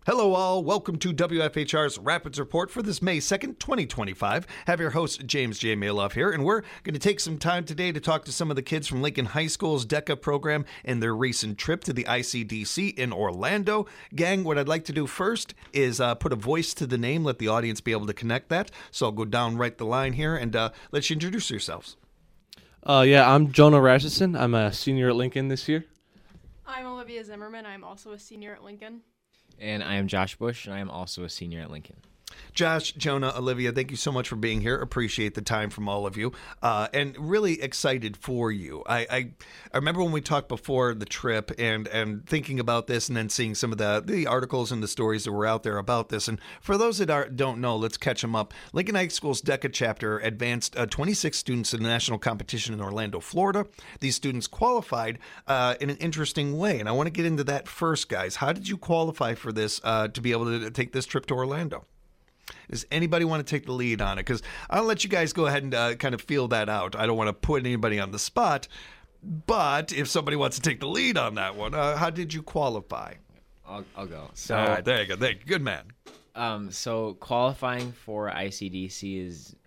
Hello all, welcome to WFHR's Rapids Report for this May 2nd, 2025. Have your host, James J. Maloff here, and we're going to take some time today to talk to some of the kids from Lincoln High School's DECA program and their recent trip to the ICDC in Orlando. Gang, what I'd like to do first is put a voice to the name, let the audience be able to connect that. So I'll go down right the line here and let you introduce yourselves. I'm Jonah Rasmussen. I'm a senior at Lincoln this year. I'm Olivia Zimmerman. I'm also a senior at Lincoln. And I am Josh Bush, and I am also a senior at Lincoln. Josh, Jonah, Olivia, thank you so much for being here. Appreciate the time from all of you, and really excited for you. I remember when we talked before the trip and thinking about this and then seeing some of the articles and the stories that were out there about this. And for those that don't know, let's catch them up. Lincoln High School's DECA chapter advanced 26 students in a national competition in Orlando, Florida. These students qualified in an interesting way, and I want to get into that first, guys. How did you qualify for this to be able to take this trip to Orlando? Does anybody want to take the lead on it? Because I'll let you guys go ahead and kind of feel that out. I don't want to put anybody on the spot, but if somebody wants to take the lead on that one, how did you qualify? I'll go. So, all right, there you go. Good man. So qualifying for ICDC is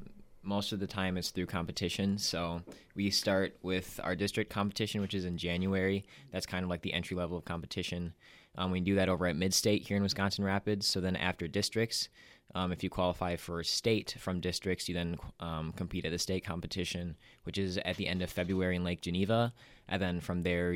most of the time it's through competition. So we start with our district competition, which is in January. That's kind of like the entry level of competition. We do that over at Mid-State here in Wisconsin Rapids. So then after districts, if you qualify for state from districts, you then compete at the state competition, which is at the end of February in Lake Geneva. And then from there,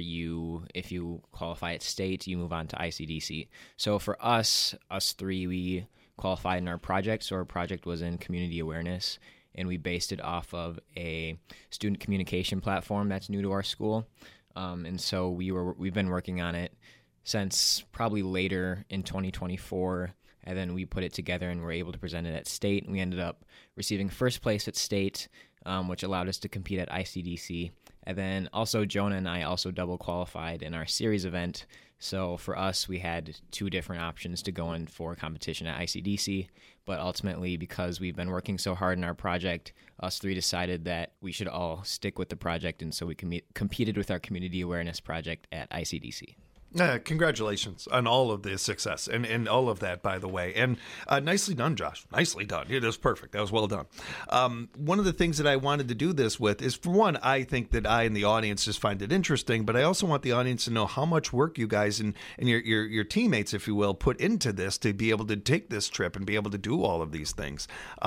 if you qualify at state, you move on to ICDC. So for us three, we qualified in our project. So our project was in community awareness, and we based it off of a student communication platform that's new to our school. And so we've been working on it since probably later in 2024, and then we put it together and were able to present it at state. We ended up receiving first place at state, which allowed us to compete at ICDC. And then also Jonah and I also double qualified in our series event. So for us, we had two different options to go in for competition at ICDC. But ultimately, because we've been working so hard in our project, us three decided that we should all stick with the project. And so we competed with our community awareness project at ICDC. Congratulations on all of the success and all of that, by the way. And nicely done, Josh. Nicely done. It was perfect. That was well done. One of the things that I wanted to do this with is, for one, I think that I and the audience just find it interesting, but I also want the audience to know how much work you guys and your teammates, if you will, put into this to be able to take this trip and be able to do all of these things.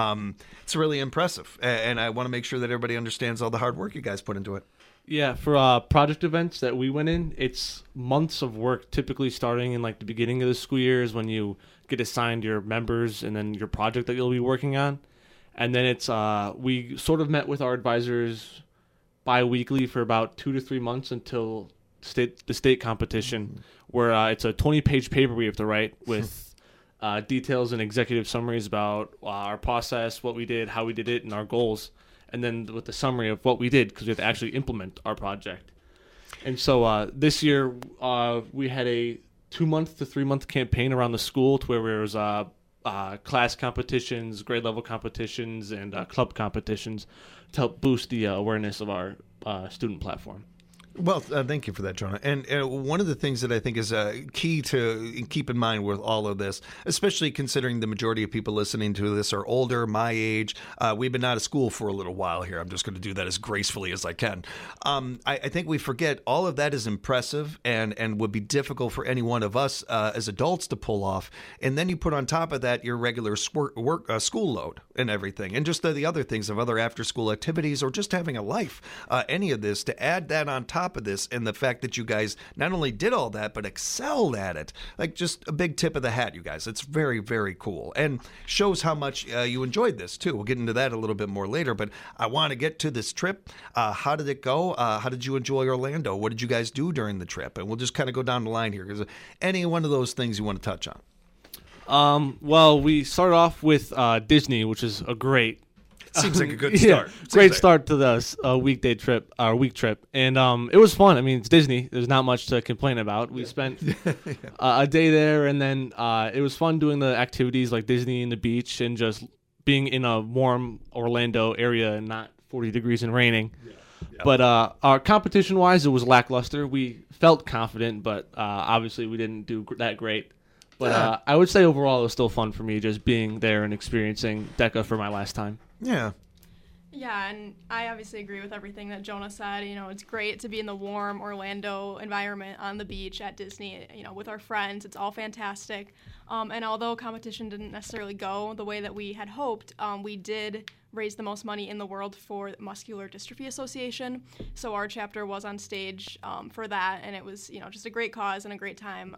It's really impressive. And I want to make sure that everybody understands all the hard work you guys put into it. Yeah, for project events that we went in, it's months of work, typically starting in like the beginning of the school year is when you get assigned your members and then your project that you'll be working on. And then it's we sort of met with our advisors bi-weekly for about 2 to 3 months until the state competition, where it's a 20-page paper we have to write with details and executive summaries about our process, what we did, how we did it, and our goals. And then with the summary of what we did, because we have to actually implement our project. And so this year, we had a 2-month to 3-month campaign around the school to where there was class competitions, grade level competitions, and club competitions to help boost the awareness of our student platform. Well, thank you for that, Jonah. And one of the things that I think is key to keep in mind with all of this, especially considering the majority of people listening to this are older, my age. We've been out of school for a little while here. I'm just going to do that as gracefully as I can. I think we forget all of that is impressive and would be difficult for any one of us as adults to pull off. And then you put on top of that your regular school load and everything, and just the other things of other after-school activities or just having a life. Any of this, to add that on top of this, and the fact that you guys not only did all that but excelled at it, like just a big tip of the hat, you guys. It's very, very cool and shows how much you enjoyed this too. We'll get into that a little bit more later, but I want to get to this trip. How did it go? How did you enjoy Orlando? What did you guys do during the trip? And we'll just kind of go down the line here, because any one of those things you want to touch on. Well, we started off with Disney, which is a great Seems like a good start. Great start to the weekday trip, our week trip. And it was fun. I mean, it's Disney. There's not much to complain about. We spent a day there, and then it was fun doing the activities like Disney and the beach and just being in a warm Orlando area and not 40 degrees and raining. Yeah. But our competition-wise, it was lackluster. We felt confident, but obviously we didn't do that great. But I would say overall it was still fun for me just being there and experiencing DECA for my last time. Yeah. Yeah, and I obviously agree with everything that Jonah said. You know, it's great to be in the warm Orlando environment on the beach at Disney, you know, with our friends. It's all fantastic. And although competition didn't necessarily go the way that we had hoped, we did raise the most money in the world for the Muscular Dystrophy Association. So our chapter was on stage for that, and it was, you know, just a great cause and a great time.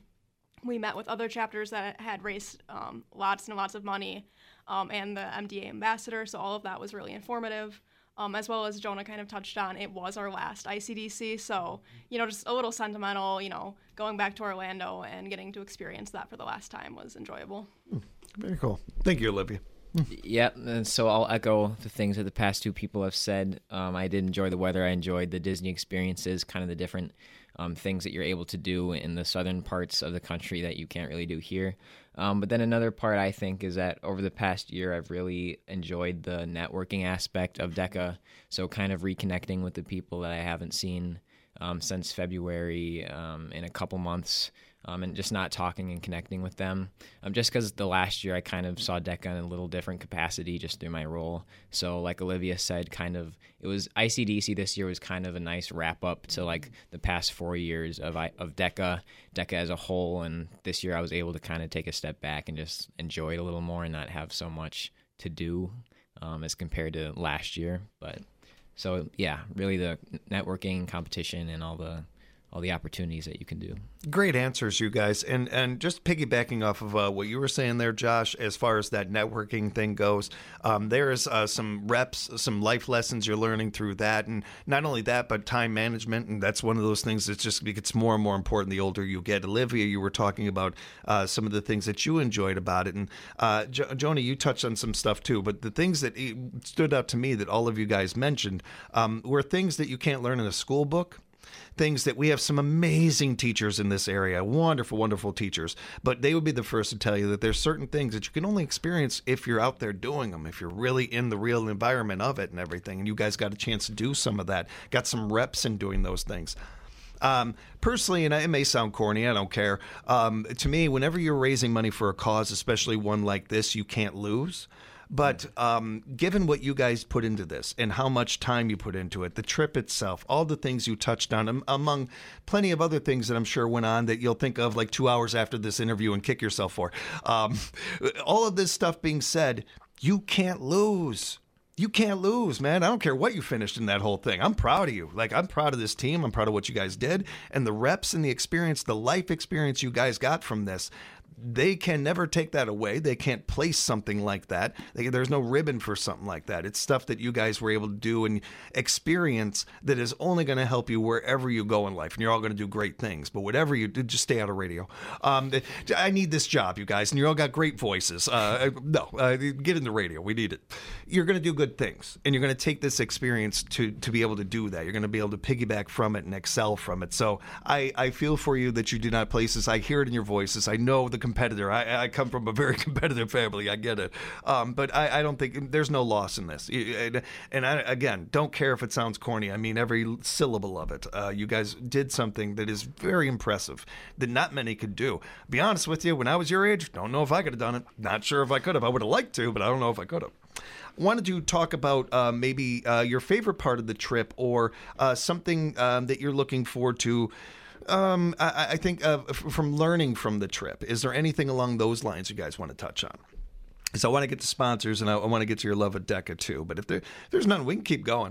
We met with other chapters that had raised lots and lots of money, and the MDA ambassador, so all of that was really informative. As well as Jonah kind of touched on, it was our last ICDC, so, you know, just a little sentimental, you know, going back to Orlando and getting to experience that for the last time was enjoyable. Very cool. Thank you, Olivia. Yep, and so I'll echo the things that the past two people have said. I did enjoy the weather. I enjoyed the Disney experiences, kind of the different things that you're able to do in the southern parts of the country that you can't really do here. But then another part, I think, is that over the past year, I've really enjoyed the networking aspect of DECA, so kind of reconnecting with the people that I haven't seen since February in a couple months. And just not talking and connecting with them. Just because the last year I kind of saw DECA in a little different capacity just through my role. So like Olivia said, it was ICDC this year was kind of a nice wrap up to like the past 4 years of DECA as a whole. And this year I was able to kind of take a step back and just enjoy it a little more and not have so much to do as compared to last year. But so yeah, really the networking, competition, and all the opportunities that you can do. Great answers, you guys. And just piggybacking off of what you were saying there, Josh, as far as that networking thing goes, there is some reps, some life lessons you're learning through that. And not only that, but time management. And that's one of those things that just gets more and more important the older you get. Olivia, you were talking about some of the things that you enjoyed about it. And Jonah, you touched on some stuff too. But the things that stood out to me that all of you guys mentioned were things that you can't learn in a school book. Things that we have some amazing teachers in this area, wonderful, wonderful teachers, but they would be the first to tell you that there's certain things that you can only experience if you're out there doing them, if you're really in the real environment of it and everything. And you guys got a chance to do some of that, got some reps in doing those things. Personally, and it may sound corny, I don't care. To me, whenever you're raising money for a cause, especially one like this, you can't lose. But given what you guys put into this and how much time you put into it, the trip itself, all the things you touched on, among plenty of other things that I'm sure went on that you'll think of like 2 hours after this interview and kick yourself for. All of this stuff being said, you can't lose. You can't lose, man. I don't care what you finished in that whole thing. I'm proud of you. Like, I'm proud of this team. I'm proud of what you guys did. And the reps and the experience, the life experience you guys got from this, they can never take that away. They can't place something like that. There's no ribbon for something like that. It's stuff that you guys were able to do and experience that is only going to help you wherever you go in life. And you're all going to do great things. But whatever you do, just stay out of radio. I need this job, you guys. And you all got great voices. Get in the radio. We need it. You're going to do good things. And you're going to take this experience to be able to do that. You're going to be able to piggyback from it and excel from it. So I feel for you that you do not place this. I hear it in your voices. I know the competitor. I come from a very competitive family. I get it. But I don't think there's no loss in this. And I, again, don't care if it sounds corny. I mean every syllable of it. You guys did something that is very impressive that not many could do. Be honest with you, when I was your age, don't know if I could have done it. Not sure if I could have. I would have liked to, but I don't know if I could have. Wanted to talk about maybe your favorite part of the trip or something that you're looking forward to. I think from learning from the trip, is there anything along those lines you guys want to touch on? So I want to get to sponsors and I want to get to your love of DECA too. But if there's none, we can keep going.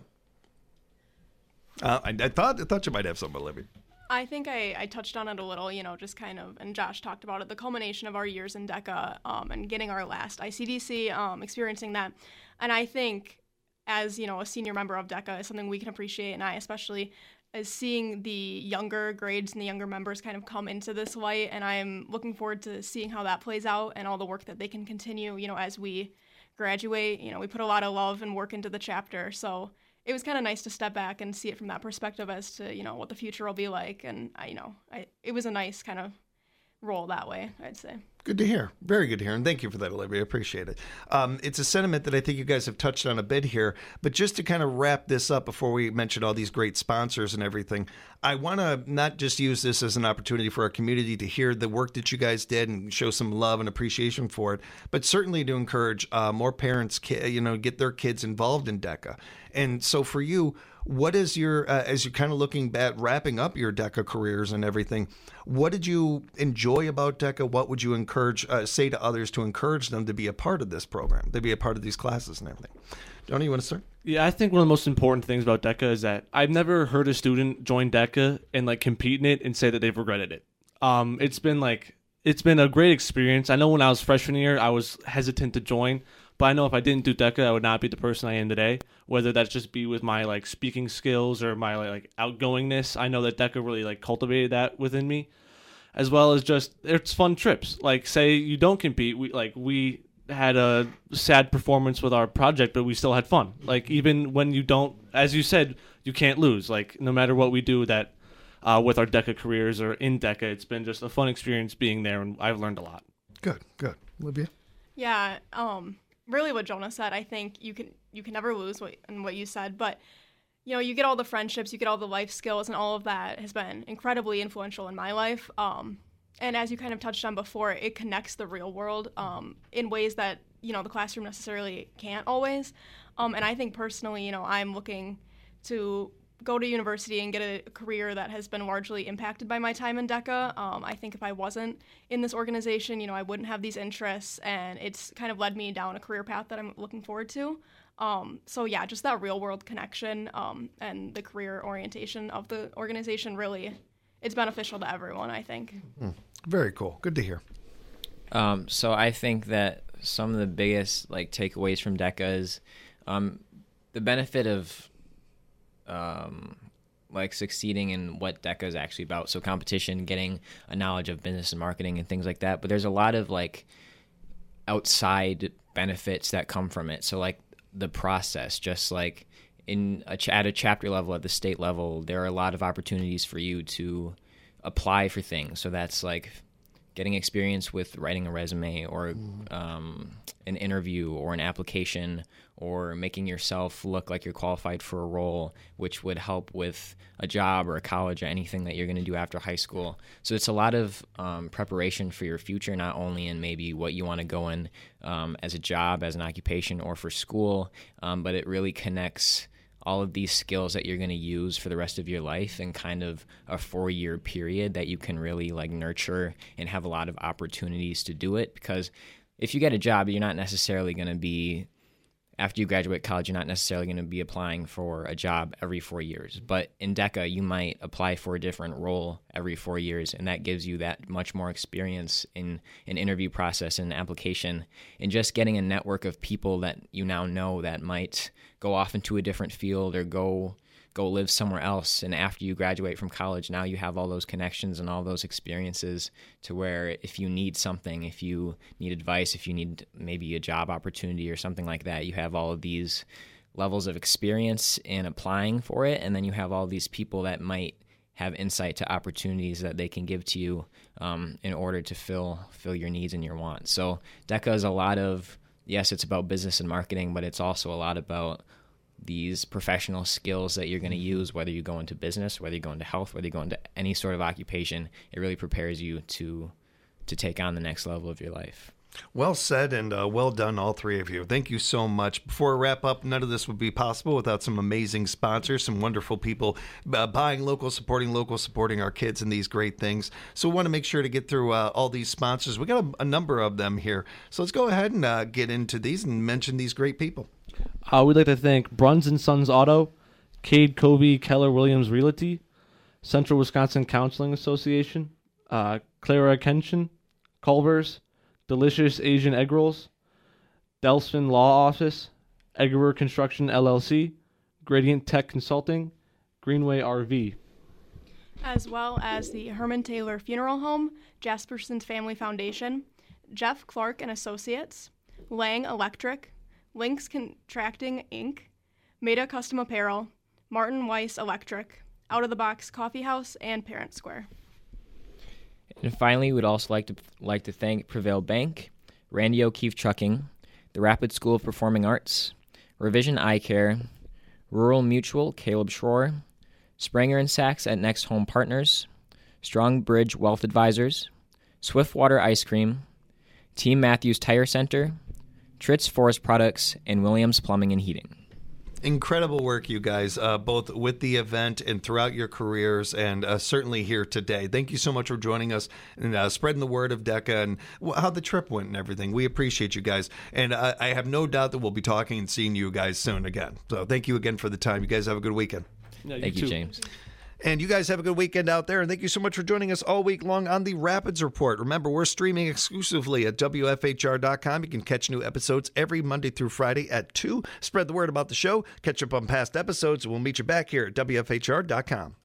I thought you might have something, Olivia. I think I touched on it a little, you know, just kind of, and Josh talked about it, the culmination of our years in DECA and getting our last ICDC, experiencing that. And I think as, you know, a senior member of DECA is something we can appreciate, and I especially is seeing the younger grades and the younger members kind of come into this light, and I'm looking forward to seeing how that plays out and all the work that they can continue, you know, as we graduate. You know, we put a lot of love and work into the chapter, so it was kind of nice to step back and see it from that perspective as to, you know, what the future will be like, and it was a nice kind of roll that way, I'd say. Good to hear. Very good to hear. And thank you for that, Olivia. I appreciate it. It's a sentiment that I think you guys have touched on a bit here. But just to kind of wrap this up before we mention all these great sponsors and everything, I want to not just use this as an opportunity for our community to hear the work that you guys did and show some love and appreciation for it, but certainly to encourage more parents, get their kids involved in DECA. And so for you, what is your, as you're kind of looking at wrapping up your DECA careers and everything, what did you enjoy about DECA? What would you say to others to encourage them to be a part of this program, to be a part of these classes and everything? Johnny, you want to start? Yeah, I think one of the most important things about DECA is that I've never heard a student join DECA and like compete in it and say that they've regretted it. It's been a great experience. I know when I was freshman year, I was hesitant to join, but I know if I didn't do DECA, I would not be the person I am today, whether that's just be with my like speaking skills or my like outgoingness. I know that DECA really like cultivated that within me, as well as just it's fun trips. Like say you don't compete, we had a sad performance with our project, but we still had fun. Like even when you don't, as you said, you can't lose. Like no matter what we do that with our DECA careers or in DECA, it's been just a fun experience being there, and I've learned a lot. Good. Olivia? Yeah, really what Jonah said, I think you can never lose what you said, but you get all the friendships, you get all the life skills, and all of that has been incredibly influential in my life. And as you kind of touched on before, it connects the real world in ways that the classroom necessarily can't always. And I think personally, I'm looking to go to university and get a career that has been largely impacted by my time in DECA. I think if I wasn't in this organization, I wouldn't have these interests, and it's kind of led me down a career path that I'm looking forward to. So yeah, just that real world connection and the career orientation of the organization, really, it's beneficial to everyone, I think. Very cool. Good to hear. So I think that some of the biggest takeaways from DECA is the benefit of succeeding in what DECA is actually about. So competition, getting a knowledge of business and marketing and things like that. But there's a lot of outside benefits that come from it. So the process, just at a chapter level, at the state level, there are a lot of opportunities for you to apply for things. So that's getting experience with writing a resume or an interview or an application, or making yourself look like you're qualified for a role, which would help with a job or a college or anything that you're going to do after high school. So it's a lot of preparation for your future, not only in maybe what you want to go in as a job, as an occupation, or for school, but it really connects all of these skills that you're going to use for the rest of your life in kind of a 4-year period that you can really nurture and have a lot of opportunities to do it. Because if you get a job, you're not necessarily going to be, after you graduate college, you're not necessarily going to be applying for a job every 4 years. But in DECA, you might apply for a different role every 4 years, and that gives you that much more experience in an interview process and application, and just getting a network of people that you now know that might go off into a different field or go live somewhere else. And after you graduate from college, now you have all those connections and all those experiences to where if you need something, if you need advice, if you need maybe a job opportunity or something like that, you have all of these levels of experience in applying for it. And then you have all these people that might have insight to opportunities that they can give to you in order to fill your needs and your wants. So DECA is a lot of, yes, it's about business and marketing, but it's also a lot about these professional skills that you're going to use, whether you go into business, whether you go into health, whether you go into any sort of occupation. It really prepares you to take on the next level of your life. Well said, and well done, all three of you. Thank you so much. Before I wrap up, none of this would be possible without some amazing sponsors, some wonderful people buying local, supporting our kids and these great things. So we want to make sure to get through all these sponsors. We got a number of them here. So let's go ahead and get into these and mention these great people. We'd like to thank Bruns & Sons Auto, Cade Covey Keller Williams Realty, Central Wisconsin Counseling Association, Clara Kenshin, Culver's, Delicious Asian Egg Rolls, Delsfin Law Office, Eggerer Construction LLC, Gradient Tech Consulting, Greenway RV. As well as the Herman Taylor Funeral Home, Jasperson's Family Foundation, Jeff Clark and Associates, Lang Electric, Lynx Contracting Inc., Meta Custom Apparel, Martin Weiss Electric, Out of the Box Coffee House, and Parent Square. And finally, we'd also like to thank Prevail Bank, Randy O'Keefe Trucking, the Rapid School of Performing Arts, Revision Eye Care, Rural Mutual, Caleb Schroer, Spranger and Sachs at Next Home Partners, Strong Bridge Wealth Advisors, Swiftwater Ice Cream, Team Matthews Tire Center, Tritz Forest Products, and Williams Plumbing and Heating. Incredible work, you guys, both with the event and throughout your careers, and certainly here today. Thank you so much for joining us and spreading the word of DECA and how the trip went and everything. We appreciate you guys, and I have no doubt that we'll be talking and seeing you guys soon again. So thank you again for the time. You guys have a good weekend. Yeah, Thank you, James. And you guys have a good weekend out there. And thank you so much for joining us all week long on the Rapids Report. Remember, we're streaming exclusively at WFHR.com. You can catch new episodes every Monday through Friday at 2. Spread the word about the show. Catch up on past episodes. And we'll meet you back here at WFHR.com.